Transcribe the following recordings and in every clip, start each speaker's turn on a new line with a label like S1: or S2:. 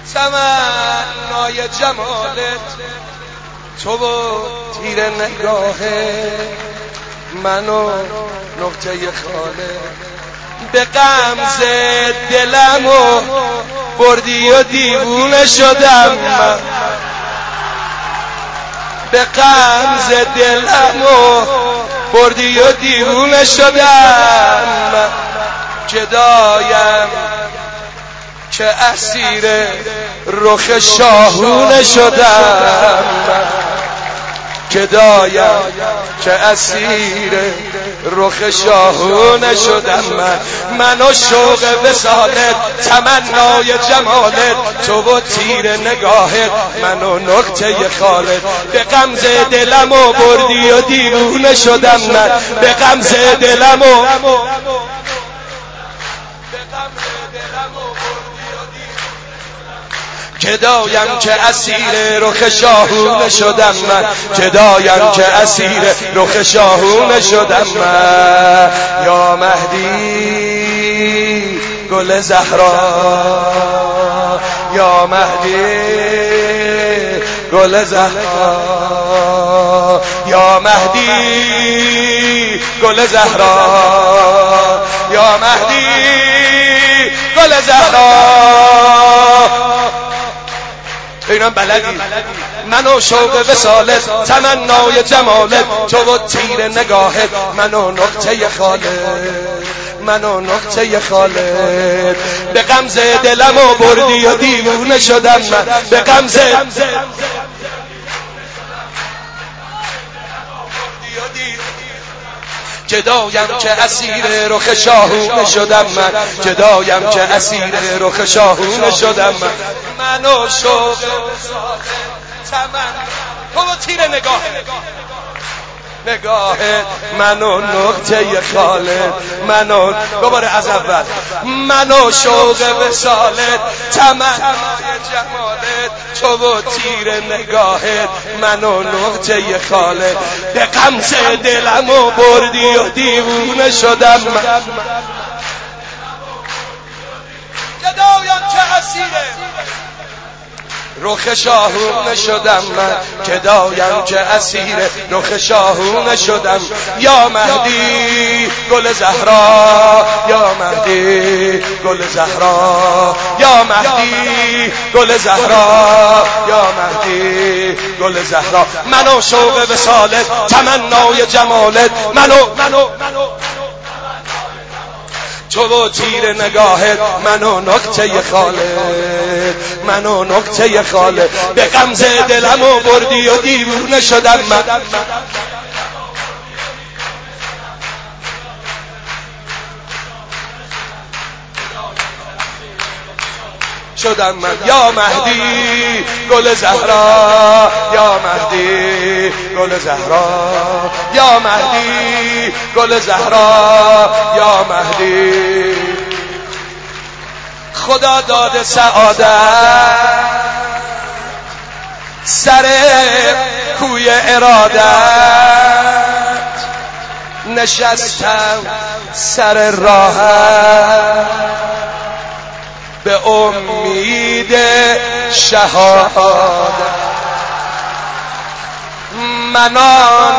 S1: تمنای جمالت تو و تیر نگاهت منو نقطه خاله به غمزه دلمو بردی و دیوونه شدم من به غمزه دلمو بردی و دیوونه شدم من گدایم که اسیر رخ شاهونه شدم من گدایم که اسیر رخ شاهونه شدم من و شوق وصالت تمنای جمالت تو و تیر نگاهت من و نقطه خالت به غمزه دلمو بردی و دیوونه شدم من به غمزه دلمو گدایم که اسیر رخ شاهونه شدم من گدایم که اسیر رخ شاهونه شدم من یا مهدی گل زهرا یا مهدی گل زهرا یا مهدی گل زهرا یا مهدی گل زهرا اینم بلدی منو شوق وصالت تمنای جمالت تو و تیر نگاهت منو نقطه خالت منو نقطه خالت به غمزه دلمو بردی و دیوونه شدم من به غمزه گدایم که اسیر رخ شاهونه شدم من گدایم که اسیر رخ شاهونه شدم منو شوق تمن تو و تیر نگاهت منو نقطه خالت منو دوباره از اول منو شوق وصالت تمنای جمالت تو و تیر نگاهت منو نقطه خالت به غمزه دلمو بردی و دیوونه شدم من گدایم که اسیره رخ شاهونه شدم من گدایم که اسیر رخ شاهونه شدم یا مهدی گل زهرا یا مهدی گل زهرا یا مهدی گل زهرا یا مهدی گل زهرا منو شوق وصالت تمنای جمالت منو تو و تیر نگاهت منو نقطه خالت منو نقطه خالت به غمزه دلمو بردی و دیوونه شدم من شدم من یا مهدی گل زهرا یا مهدی گل زهرا یا مهدی گل زهرا یا مهدی خدا داده سعادت سر کوی ارادت نشستم سر راحت به امید شهادت منان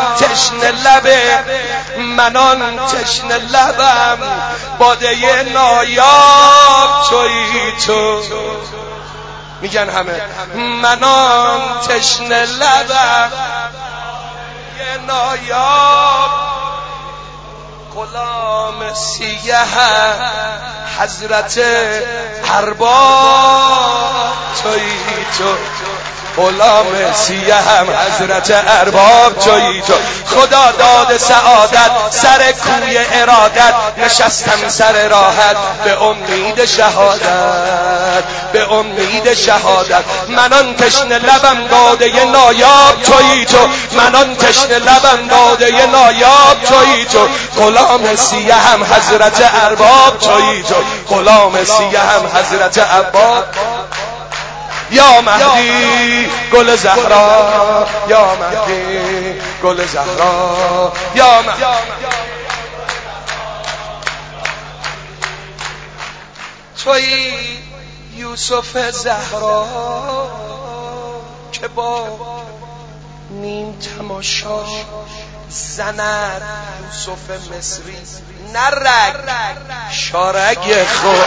S1: تشنه لبم باده نایاب تویی تو میگن همه منان تشنه لبم یه نایاب غلام سیه حضرت ارباب تویی تو غلام سیه هم حضرت ارباب تویی تو خدا داد سعادت سر کوی ارادت نشستم سر راحت به امید شهادت به امید شهادت منان تشنه لبم باده نایاب تویی تو منان تشنه لبم باده نایاب تویی تو غلام سیه هم حضرت ارباب تویی تو غلام سیه هم حضرت ارباب یا مهدی گل زهرا یا مهدی گل زهرا یا مهدی تویی یوسف زهرا که با نیم تماشا زند یوسف مصری نرگ شارگ خود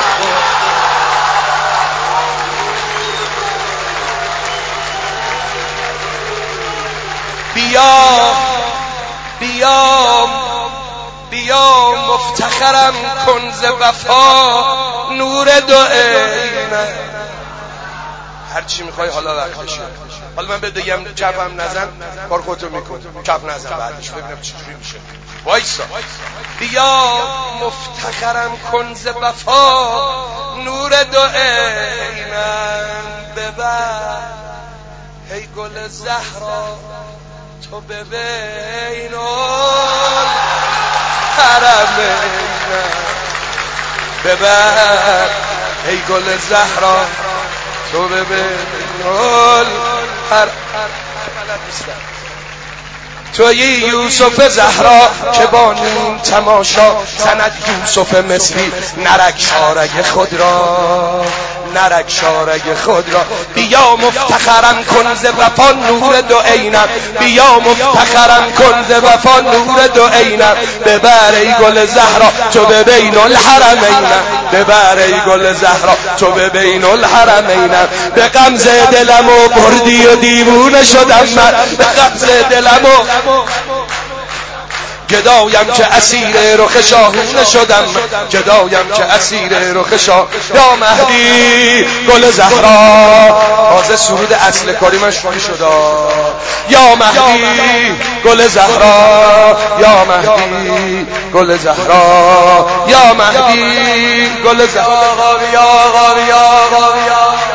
S1: بیا مفتخرم کن ز وفا نور دو عینه. هر چی میخوای حالا وقتشه. حالا من بگم چپم نزن کار خودتو میکن، چپ نزن بعدش ببینم چجوری میشه. وایسا. بیا مفتخرم کن ز وفا نور دو عینم ببر ای گل زهرا تو ببین الحرمین ببر ای گل زهرا تو ببین الحرمین. توی یوسف زهرا که با نیم تماشا زند یوسف مصری نرگ شارگ خود را نرگ شارگ خود را. بیا مفتخرم کن ز وفا نور دو عینم بیا مفتخرم کن ز وفا نور دو عینم ببر ای گل زهرا تو ببین الحرمین ببر ای گل زهرا تو ببین الحرمین. به غمزه دلمو بردی و دیوونه شدم من به غمزه دلمو گدایم که اسیر رخ شاهونه شدم گدایم که اسیر رخ شاه. یا مهدی گل زهرا تازه سرود اصل کاری من شروع شد. یا مهدی گل زهرا یا مهدی گل زهرا یا مهدی گل زهرا.